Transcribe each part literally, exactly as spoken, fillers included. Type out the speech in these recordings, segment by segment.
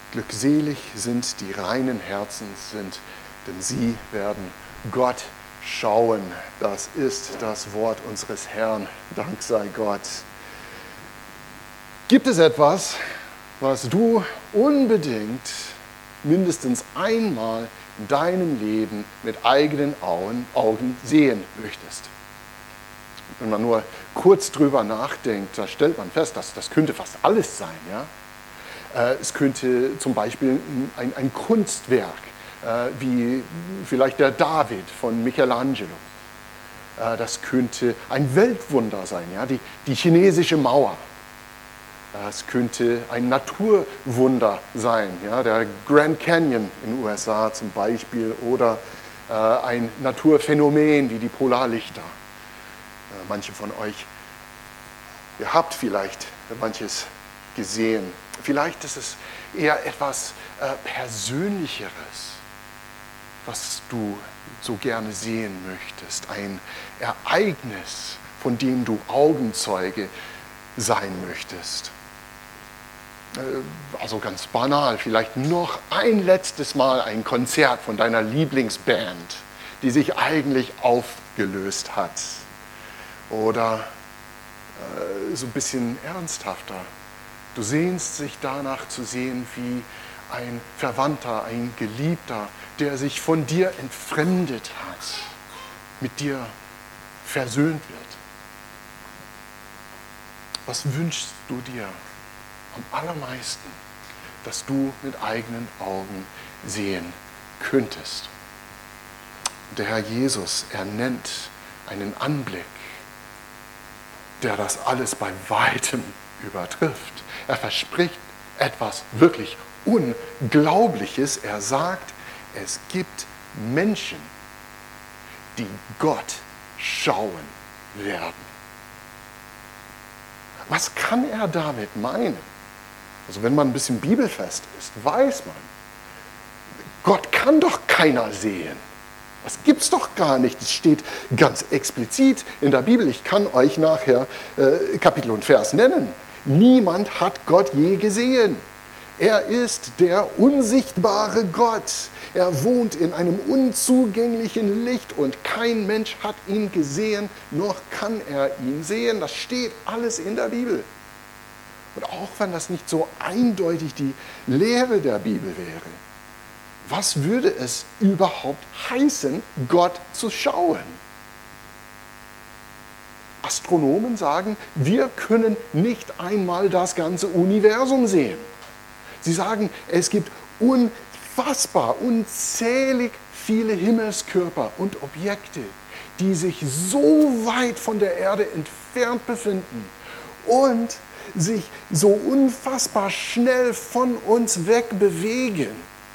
Glückselig sind die reinen Herzens sind, denn sie werden Gott schauen. Das ist das Wort unseres Herrn. Dank sei Gott. Gibt es etwas, was du unbedingt mindestens einmal in deinem Leben mit eigenen Augen, Augen sehen möchtest? Wenn man nur kurz drüber nachdenkt, da stellt man fest, dass das könnte fast alles sein. Ja? Es könnte zum Beispiel ein, ein Kunstwerk, wie vielleicht der David von Michelangelo. Das könnte ein Weltwunder sein, ja? die, die chinesische Mauer. Es könnte ein Naturwunder sein, ja? Der Grand Canyon in den U S A zum Beispiel, oder äh, ein Naturphänomen wie die Polarlichter. Äh, manche von euch, ihr habt vielleicht manches gesehen. Vielleicht ist es eher etwas äh, Persönlicheres, was du so gerne sehen möchtest. Ein Ereignis, von dem du Augenzeuge sein möchtest. Also ganz banal, vielleicht noch ein letztes Mal ein Konzert von deiner Lieblingsband, die sich eigentlich aufgelöst hat. Oder äh, so ein bisschen ernsthafter. Du sehnst dich danach zu sehen, wie ein Verwandter, ein Geliebter, der sich von dir entfremdet hat, mit dir versöhnt wird. Was wünschst du dir am allermeisten, dass du mit eigenen Augen sehen könntest? Der Herr Jesus, er nennt einen Anblick, der das alles bei weitem übertrifft. Er verspricht etwas wirklich Unglaubliches. Er sagt, es gibt Menschen, die Gott schauen werden. Was kann er damit meinen? Also wenn man ein bisschen bibelfest ist, weiß man, Gott kann doch keiner sehen. Das gibt's doch gar nicht. Es steht ganz explizit in der Bibel. Ich kann euch nachher äh, Kapitel und Vers nennen. Niemand hat Gott je gesehen. Er ist der unsichtbare Gott. Er wohnt in einem unzugänglichen Licht und kein Mensch hat ihn gesehen, noch kann er ihn sehen. Das steht alles in der Bibel. Und auch wenn das nicht so eindeutig die Lehre der Bibel wäre, was würde es überhaupt heißen, Gott zu schauen? Astronomen sagen, wir können nicht einmal das ganze Universum sehen. Sie sagen, es gibt unfassbar, unzählig viele Himmelskörper und Objekte, die sich so weit von der Erde entfernt befinden und sich so unfassbar schnell von uns wegbewegen,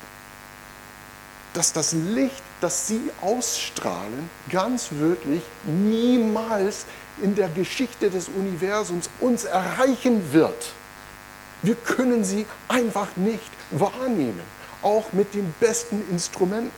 dass das Licht, das sie ausstrahlen, ganz wirklich niemals in der Geschichte des Universums uns erreichen wird. Wir können sie einfach nicht wahrnehmen, auch mit den besten Instrumenten.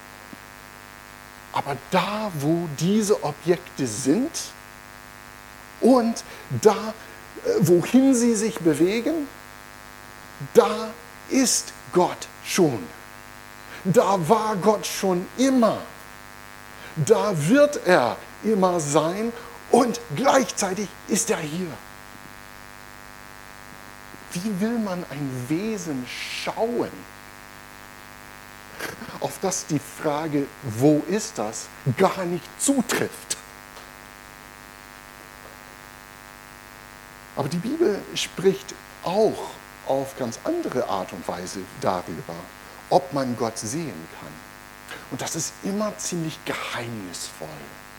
Aber da, wo diese Objekte sind und da, wohin sie sich bewegen, da ist Gott schon. Da war Gott schon immer. Da wird er immer sein und gleichzeitig ist er hier. Wie will man ein Wesen schauen, auf das die Frage, wo ist das, gar nicht zutrifft? Aber die Bibel spricht auch auf ganz andere Art und Weise darüber, ob man Gott sehen kann. Und das ist immer ziemlich geheimnisvoll.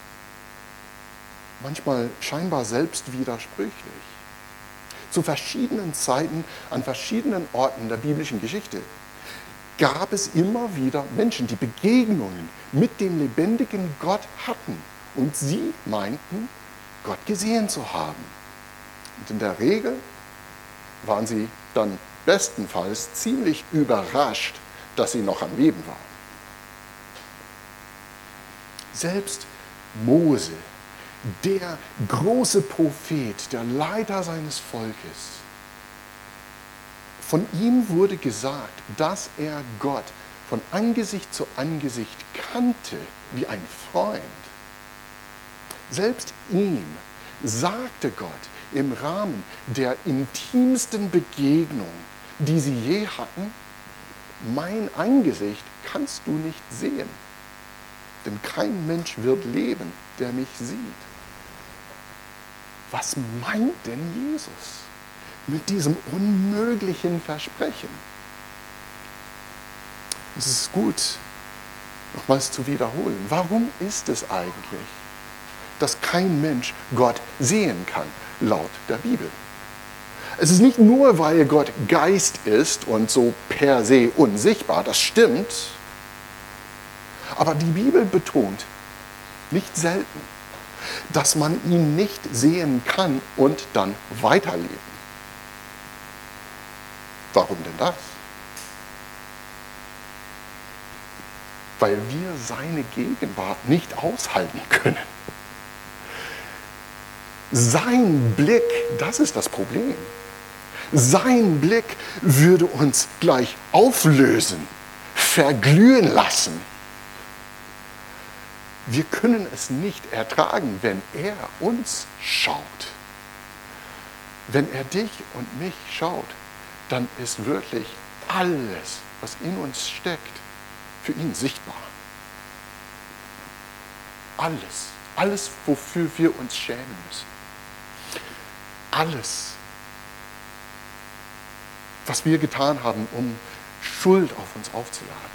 Manchmal scheinbar selbst widersprüchlich. Zu verschiedenen Zeiten, an verschiedenen Orten der biblischen Geschichte gab es immer wieder Menschen, die Begegnungen mit dem lebendigen Gott hatten. Und sie meinten, Gott gesehen zu haben. Und in der Regel waren sie dann bestenfalls ziemlich überrascht, dass sie noch am Leben war. Selbst Mose, der große Prophet, der Leiter seines Volkes, Von ihm wurde gesagt, dass er Gott von Angesicht zu Angesicht kannte wie ein Freund. Selbst ihm sagte Gott im Rahmen der intimsten Begegnung, die sie je hatten, mein Angesicht kannst du nicht sehen, denn kein Mensch wird leben, der mich sieht. Was meint denn Jesus mit diesem unmöglichen Versprechen? Es ist gut, nochmals zu wiederholen. Warum ist es eigentlich, dass kein Mensch Gott sehen kann, laut der Bibel? Es ist nicht nur, weil Gott Geist ist und so per se unsichtbar, das stimmt. Aber die Bibel betont nicht selten, dass man ihn nicht sehen kann und dann weiterleben. Warum denn das? Weil wir seine Gegenwart nicht aushalten können. Sein Blick, das ist das Problem. Sein Blick würde uns gleich auflösen, verglühen lassen. Wir können es nicht ertragen, wenn er uns schaut. Wenn er dich und mich schaut, dann ist wirklich alles, was in uns steckt, für ihn sichtbar. Alles, alles, wofür wir uns schämen müssen. Alles, was wir getan haben, um Schuld auf uns aufzuladen.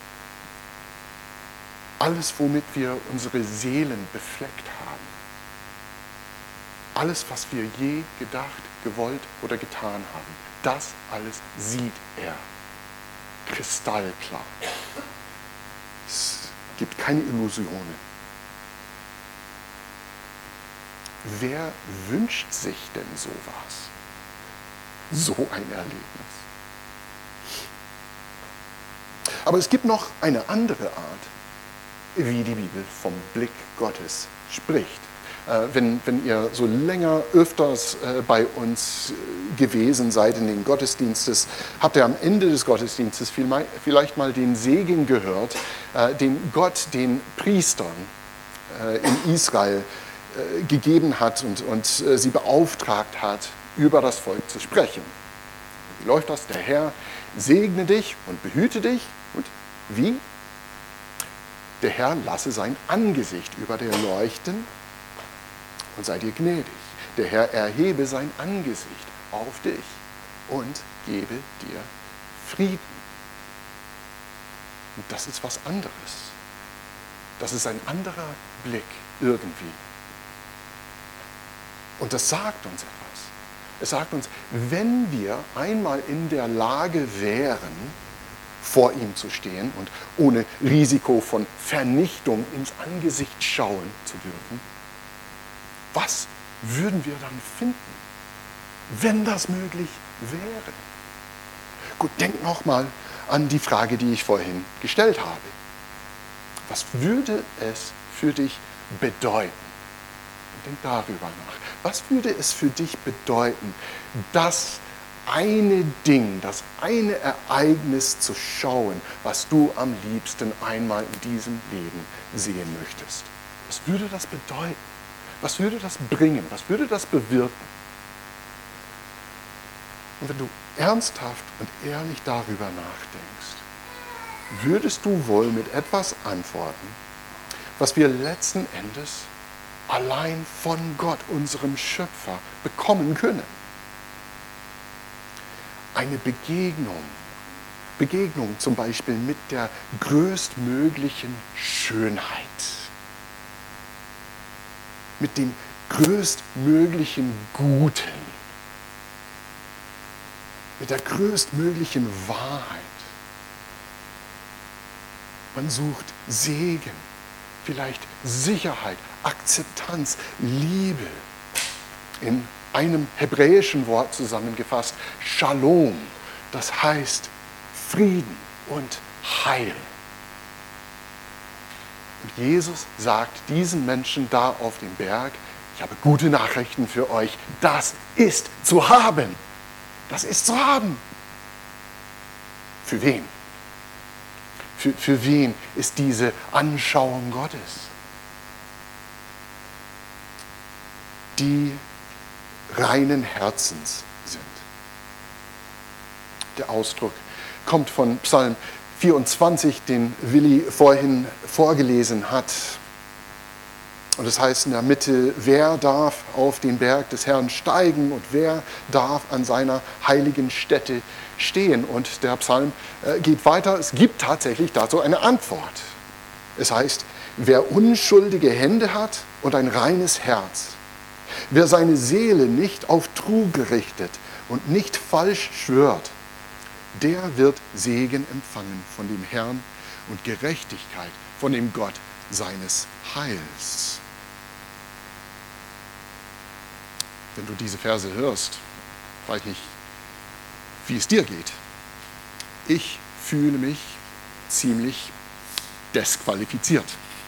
Alles, womit wir unsere Seelen befleckt haben. Alles, was wir je gedacht, gewollt oder getan haben, das alles sieht er. Kristallklar. Es gibt keine Illusionen. Wer wünscht sich denn sowas? So ein Erlebnis. Aber es gibt noch eine andere Art, wie die Bibel vom Blick Gottes spricht. Äh, wenn, wenn ihr so länger, öfters äh, bei uns gewesen seid in den Gottesdienstes, habt ihr am Ende des Gottesdienstes viel, vielleicht mal den Segen gehört, äh, den Gott den Priestern äh, in Israel äh, gegeben hat und, und äh, sie beauftragt hat, über das Volk zu sprechen. Wie läuft das? Der Herr segne dich und behüte dich. Und wie? Der Herr lasse sein Angesicht über dir leuchten und sei dir gnädig. Der Herr erhebe sein Angesicht auf dich und gebe dir Frieden. Und das ist was anderes. Das ist ein anderer Blick irgendwie. Und das sagt uns etwas. Es sagt uns, wenn wir einmal in der Lage wären, vor ihm zu stehen und ohne Risiko von Vernichtung ins Angesicht schauen zu dürfen, was würden wir dann finden, wenn das möglich wäre? Gut, denk nochmal an die Frage, die ich vorhin gestellt habe. Was würde es für dich bedeuten? Denk darüber nach. Was würde es für dich bedeuten, das eine Ding, das eine Ereignis zu schauen, was du am liebsten einmal in diesem Leben sehen möchtest? Was würde das bedeuten? Was würde das bringen? Was würde das bewirken? Und wenn du ernsthaft und ehrlich darüber nachdenkst, würdest du wohl mit etwas antworten, was wir letzten Endes allein von Gott, unserem Schöpfer, bekommen können? Eine Begegnung, Begegnung zum Beispiel mit der größtmöglichen Schönheit, mit dem größtmöglichen Guten, mit der größtmöglichen Wahrheit. Man sucht Segen, vielleicht Sicherheit, Akzeptanz, Liebe. In einem hebräischen Wort zusammengefasst, Shalom, das heißt Frieden und Heil. Und Jesus sagt diesen Menschen da auf dem Berg, ich habe gute Nachrichten für euch, das ist zu haben. Das ist zu haben. für wen? Für, für wen ist diese Anschauung Gottes? Die reinen Herzens sind. Der Ausdruck kommt von Psalm vierundzwanzig, den Willi vorhin vorgelesen hat. Und es heißt in der Mitte, wer darf auf den Berg des Herrn steigen und wer darf an seiner heiligen Stätte stehen? Und der Psalm geht weiter, es gibt tatsächlich dazu eine Antwort. Es heißt, wer unschuldige Hände hat und ein reines Herz, wer seine Seele nicht auf Trug richtet und nicht falsch schwört, der wird Segen empfangen von dem Herrn und Gerechtigkeit von dem Gott seines Heils. Wenn du diese Verse hörst, weiß ich nicht, wie es dir geht. Ich fühle mich ziemlich desqualifiziert.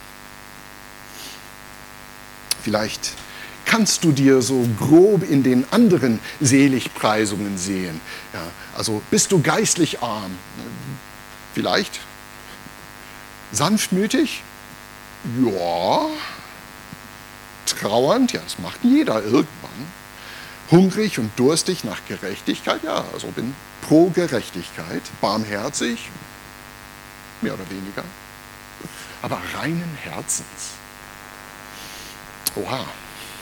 Vielleicht kannst du dir so grob in den anderen Seligpreisungen sehen. Ja, also bist du geistlich arm? Vielleicht. Sanftmütig? Ja. Trauernd? Ja, das macht jeder irgendwann. Hungrig und durstig nach Gerechtigkeit? Ja, also bin pro Gerechtigkeit. Barmherzig? Mehr oder weniger. Aber reinen Herzens? Oha.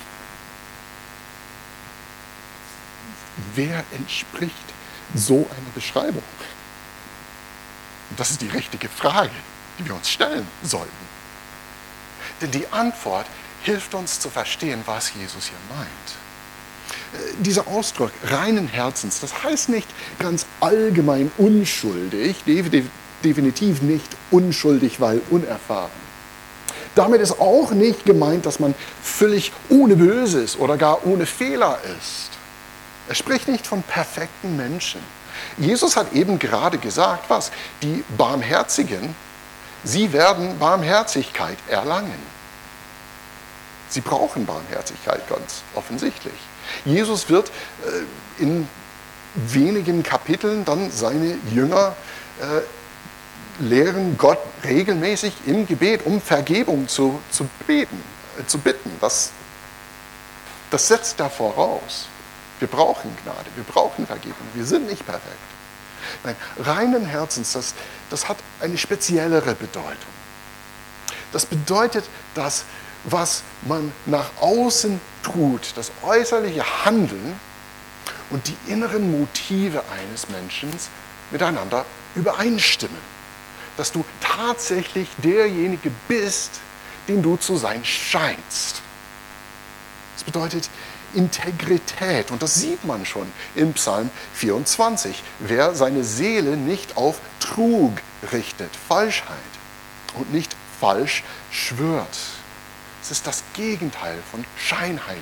Wer entspricht so einer Beschreibung? Und das ist die richtige Frage, die wir uns stellen sollten. Denn die Antwort hilft uns zu verstehen, was Jesus hier meint. Dieser Ausdruck reinen Herzens, das heißt nicht ganz allgemein unschuldig, definitiv nicht unschuldig, weil unerfahren. Damit ist auch nicht gemeint, dass man völlig ohne Böses oder gar ohne Fehler ist. Er spricht nicht von perfekten Menschen. Jesus hat eben gerade gesagt, was? Die Barmherzigen, sie werden Barmherzigkeit erlangen. Sie brauchen Barmherzigkeit ganz offensichtlich. Jesus wird äh, in wenigen Kapiteln dann seine Jünger äh, lehren, Gott regelmäßig im Gebet um Vergebung zu, zu beten, äh, zu bitten. Das, das setzt da voraus. Wir brauchen Gnade, wir brauchen Vergebung, wir sind nicht perfekt. Nein, reinen Herzens, das, das hat eine speziellere Bedeutung. Das bedeutet, dass was man nach außen tut, das äußerliche Handeln und die inneren Motive eines Menschen miteinander übereinstimmen. Dass du tatsächlich derjenige bist, den du zu sein scheinst. Das bedeutet Integrität. Und das sieht man schon im Psalm vierundzwanzig. Wer seine Seele nicht auf Trug richtet, Falschheit und nicht falsch schwört. Es ist das Gegenteil von Scheinheiligkeit.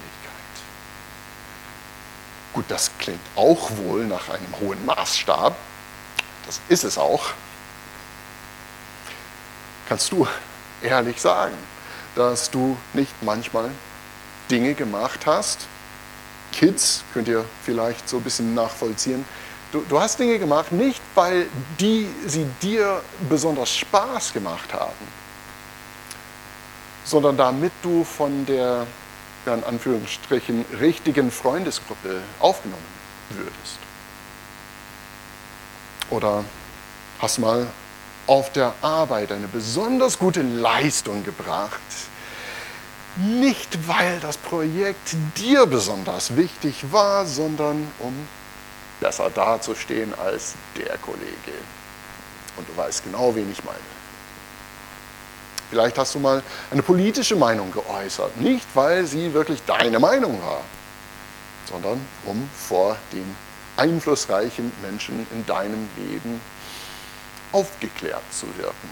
Gut, das klingt auch wohl nach einem hohen Maßstab. Das ist es auch. Kannst du ehrlich sagen, dass du nicht manchmal Dinge gemacht hast? Kids, könnt ihr vielleicht so ein bisschen nachvollziehen. Du, du hast Dinge gemacht, nicht weil die, sie dir besonders Spaß gemacht haben, sondern damit du von der, ja, in Anführungsstrichen, richtigen Freundesgruppe aufgenommen würdest. Oder hast mal auf der Arbeit eine besonders gute Leistung gebracht, nicht weil das Projekt dir besonders wichtig war, sondern um besser dazustehen als der Kollege. Und du weißt genau, wen ich meine. Vielleicht hast du mal eine politische Meinung geäußert, nicht weil sie wirklich deine Meinung war, sondern um vor den einflussreichen Menschen in deinem Leben aufgeklärt zu wirken.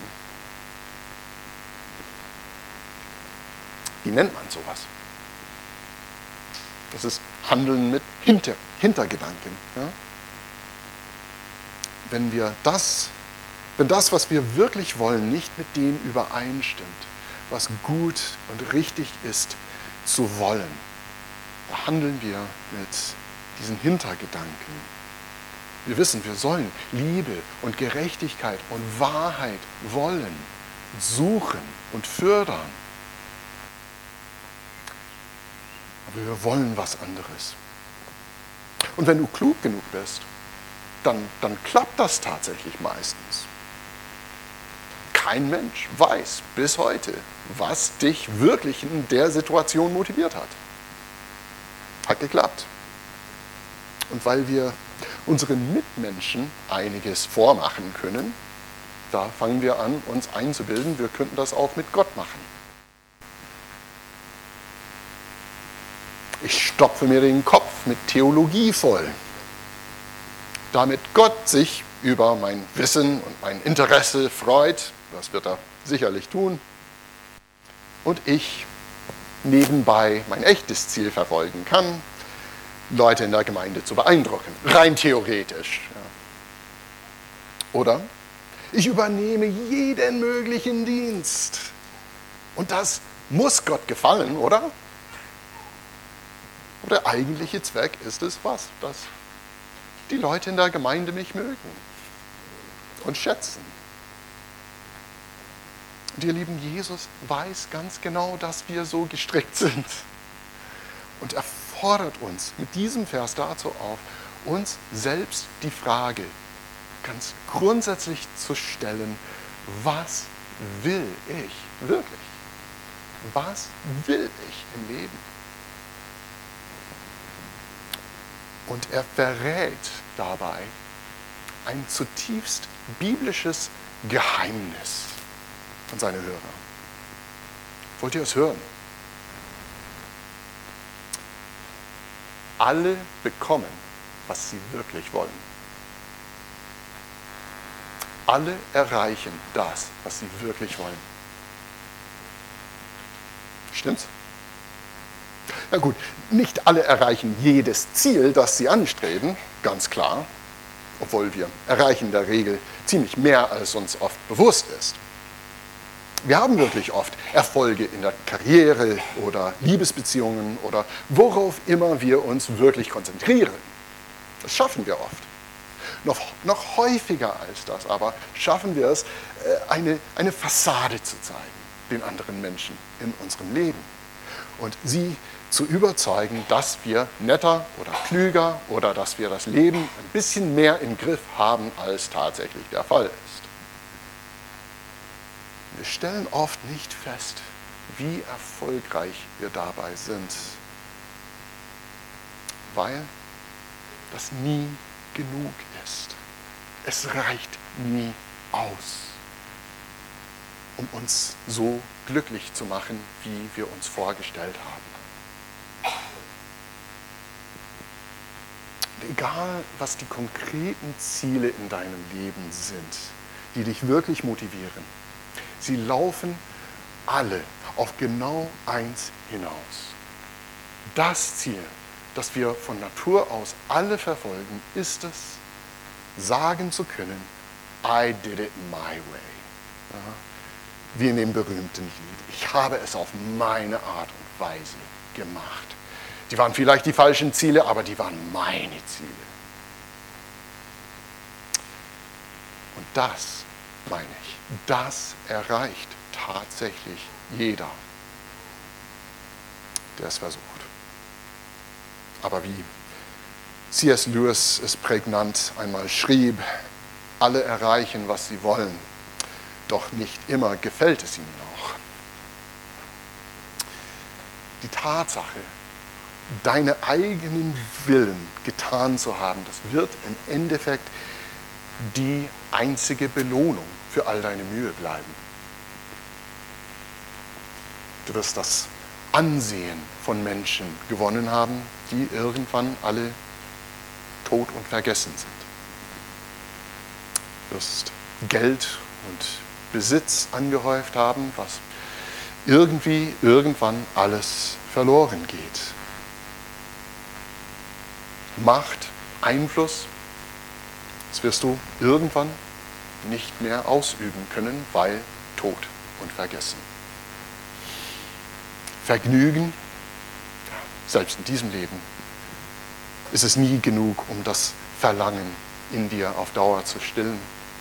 Wie nennt man sowas? Das ist Handeln mit Hinter, Hintergedanken. Ja? Wenn wir das, wenn das, was wir wirklich wollen, nicht mit dem übereinstimmt, was gut und richtig ist zu wollen, da handeln wir mit diesen Hintergedanken. Wir wissen, wir sollen Liebe und Gerechtigkeit und Wahrheit wollen, suchen und fördern. Aber wir wollen was anderes. Und wenn du klug genug bist, dann, dann klappt das tatsächlich meistens. Kein Mensch weiß bis heute, was dich wirklich in der Situation motiviert hat. Hat geklappt. Und weil wir unseren Mitmenschen einiges vormachen können, da fangen wir an, uns einzubilden, wir könnten das auch mit Gott machen. Ich stopfe mir den Kopf mit Theologie voll, damit Gott sich über mein Wissen und mein Interesse freut. Das wird er sicherlich tun. Und ich nebenbei mein echtes Ziel verfolgen kann, Leute in der Gemeinde zu beeindrucken, rein theoretisch. Ja. Oder ich übernehme jeden möglichen Dienst. Und das muss Gott gefallen, oder? Und der eigentliche Zweck ist es was? Dass die Leute in der Gemeinde mich mögen und schätzen. Und ihr Lieben, Jesus weiß ganz genau, dass wir so gestrickt sind. Und er fordert uns mit diesem Vers dazu auf, uns selbst die Frage ganz grundsätzlich zu stellen, was will ich wirklich? Was will ich im Leben? Und er verrät dabei ein zutiefst biblisches Geheimnis an seine Hörer. Wollt ihr es hören? Alle bekommen, was sie wirklich wollen. Alle erreichen das, was sie wirklich wollen. Stimmt's? Na gut, nicht alle erreichen jedes Ziel, das sie anstreben, ganz klar, obwohl wir erreichen in der Regel ziemlich mehr, als uns oft bewusst ist. Wir haben wirklich oft Erfolge in der Karriere oder Liebesbeziehungen oder worauf immer wir uns wirklich konzentrieren. Das schaffen wir oft. Noch, noch häufiger als das aber schaffen wir es, eine, eine Fassade zu zeigen den anderen Menschen in unserem Leben und sie zu überzeugen, dass wir netter oder klüger oder dass wir das Leben ein bisschen mehr im Griff haben, als tatsächlich der Fall ist. Wir stellen oft nicht fest, wie erfolgreich wir dabei sind, weil das nie genug ist. Es reicht nie aus, um uns so glücklich zu machen, wie wir uns vorgestellt haben. Und egal, was die konkreten Ziele in deinem Leben sind, die dich wirklich motivieren, sie laufen alle auf genau eins hinaus. Das Ziel, das wir von Natur aus alle verfolgen, ist es, sagen zu können, I did it my way. Ja, wie in dem berühmten Lied. Ich habe es auf meine Art und Weise gemacht. Die waren vielleicht die falschen Ziele, aber die waren meine Ziele. Und das, meine ich, das erreicht tatsächlich jeder, der es versucht. Aber wie C S Lewis es prägnant einmal schrieb, alle erreichen, was sie wollen, doch nicht immer gefällt es ihnen auch. Die Tatsache, deine eigenen Willen getan zu haben, das wird im Endeffekt die einzige Belohnung für all deine Mühe bleiben. Du wirst das Ansehen von Menschen gewonnen haben, die irgendwann alle tot und vergessen sind. Du wirst Geld und Besitz angehäuft haben, was irgendwie irgendwann alles verloren geht. Macht, Einfluss, das wirst du irgendwann nicht mehr ausüben können, weil tot und vergessen. Vergnügen, selbst in diesem Leben, ist es nie genug, um das Verlangen in dir auf Dauer zu stillen.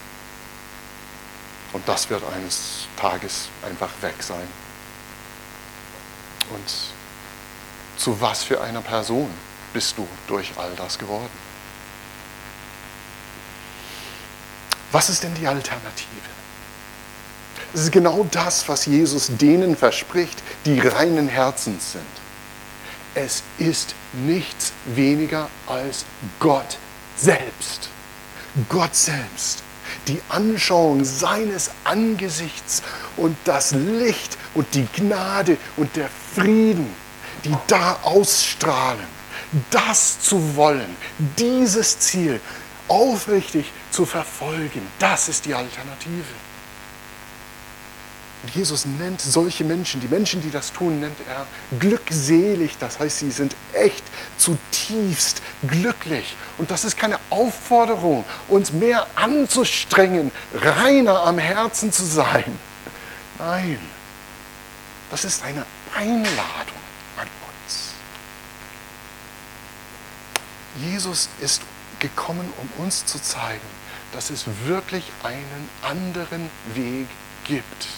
Und das wird eines Tages einfach weg sein. Und zu was für einer Person bist du durch all das geworden? Was ist denn die Alternative? Es ist genau das, was Jesus denen verspricht, die reinen Herzens sind. Es ist nichts weniger als Gott selbst. Gott selbst. Die Anschauung seines Angesichts und das Licht und die Gnade und der Frieden, die da ausstrahlen. Das zu wollen, dieses Ziel aufrichtig zu verfolgen, das ist die Alternative. Und Jesus nennt solche Menschen, die Menschen, die das tun, nennt er glückselig. Das heißt, sie sind echt zutiefst glücklich. Und das ist keine Aufforderung, uns mehr anzustrengen, reiner am Herzen zu sein. Nein, das ist eine Einladung an uns. Jesus ist gekommen, um uns zu zeigen, dass es wirklich einen anderen Weg gibt,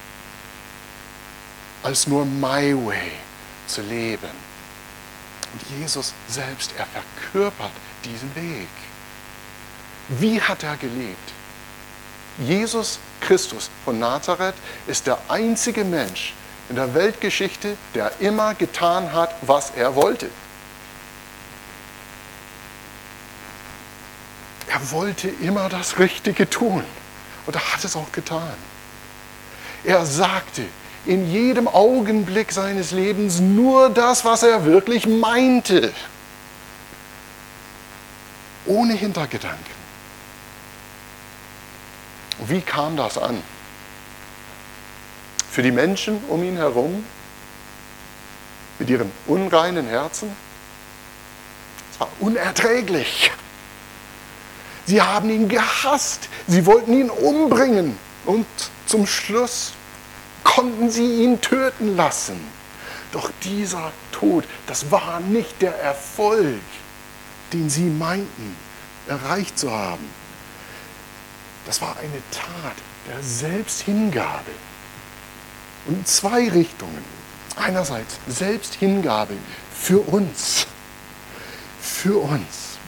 als nur my way zu leben. Und Jesus selbst, er verkörpert diesen Weg. Wie hat er gelebt? Jesus Christus von Nazareth ist der einzige Mensch in der Weltgeschichte, der immer getan hat, was er wollte. Er wollte immer das Richtige tun. Und er hat es auch getan. Er sagte in jedem Augenblick seines Lebens nur das, was er wirklich meinte. Ohne Hintergedanken. Wie kam das an? Für die Menschen um ihn herum, mit ihren unreinen Herzen? Es war unerträglich. Sie haben ihn gehasst. Sie wollten ihn umbringen. Und zum Schluss konnten sie ihn töten lassen. Doch dieser Tod, das war nicht der Erfolg, den sie meinten, erreicht zu haben. Das war eine Tat der Selbsthingabe. Und in zwei Richtungen. Einerseits Selbsthingabe für uns. Für uns.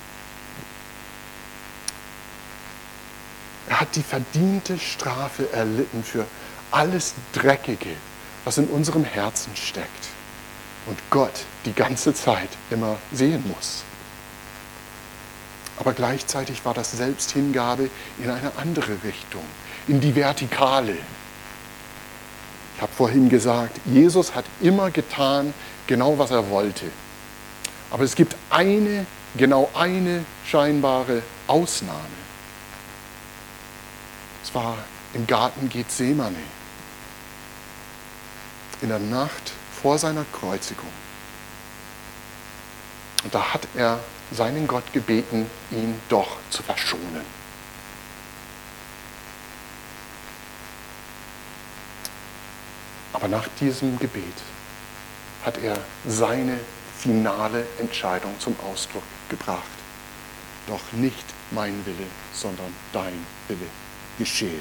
Er hat die verdiente Strafe erlitten für alles Dreckige, was in unserem Herzen steckt. Und Gott die ganze Zeit immer sehen muss. Aber gleichzeitig war das Selbsthingabe in eine andere Richtung, in die Vertikale. Ich habe vorhin gesagt, Jesus hat immer getan, genau was er wollte. Aber es gibt eine, genau eine scheinbare Ausnahme. Es war im Garten Gethsemane, in der Nacht vor seiner Kreuzigung. Und da hat er seinen Gott gebeten, ihn doch zu verschonen. Aber nach diesem Gebet hat er seine finale Entscheidung zum Ausdruck gebracht. Doch nicht mein Wille, sondern dein Wille geschehe.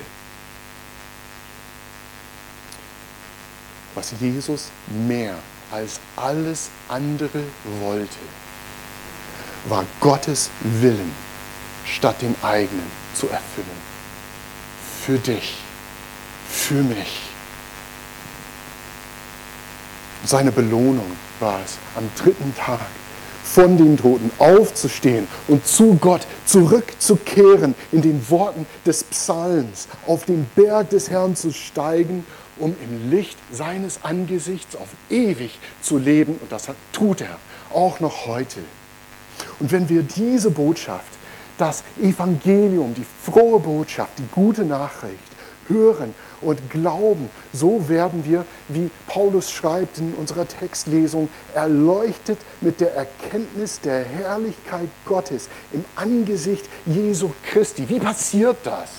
Was Jesus mehr als alles andere wollte, war Gottes Willen statt den eigenen zu erfüllen. Für dich, für mich. Seine Belohnung war es, am dritten Tag von den Toten aufzustehen und zu Gott zurückzukehren, in den Worten des Psalms, auf den Berg des Herrn zu steigen, um im Licht seines Angesichts auf ewig zu leben. Und das tut er auch noch heute. Und wenn wir diese Botschaft, das Evangelium, die frohe Botschaft, die gute Nachricht hören und glauben, so werden wir, wie Paulus schreibt in unserer Textlesung, erleuchtet mit der Erkenntnis der Herrlichkeit Gottes im Angesicht Jesu Christi. Wie passiert das?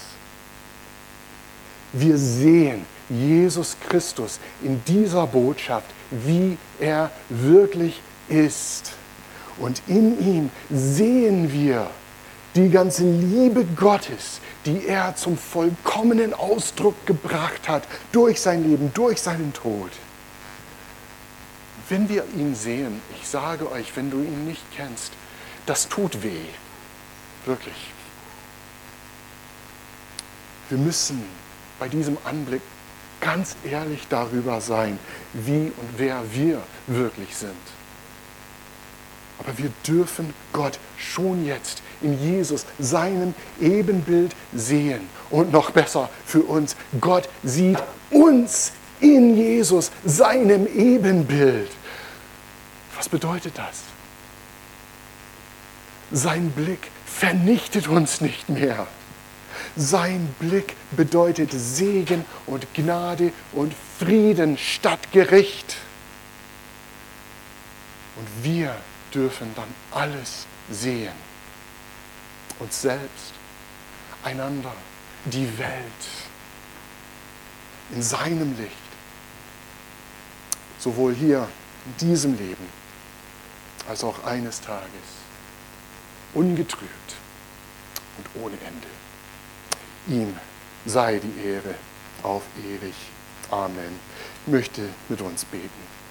Wir sehen Jesus Christus in dieser Botschaft, wie er wirklich ist. Und in ihm sehen wir die ganze Liebe Gottes, die er zum vollkommenen Ausdruck gebracht hat, durch sein Leben, durch seinen Tod. Wenn wir ihn sehen, ich sage euch, wenn du ihn nicht kennst, das tut weh. Wirklich. Wir müssen bei diesem Anblick ganz ehrlich darüber sein, wie und wer wir wirklich sind. Aber wir dürfen Gott schon jetzt in Jesus, seinem Ebenbild, sehen. Und noch besser für uns, Gott sieht uns in Jesus, seinem Ebenbild. Was bedeutet das? Sein Blick vernichtet uns nicht mehr. Sein Blick bedeutet Segen und Gnade und Frieden statt Gericht. Und wir dürfen dann alles sehen. Uns selbst, einander, die Welt in seinem Licht. Sowohl hier in diesem Leben als auch eines Tages. Ungetrübt und ohne Ende. Ihm sei die Ehre auf ewig. Amen. Ich möchte mit uns beten.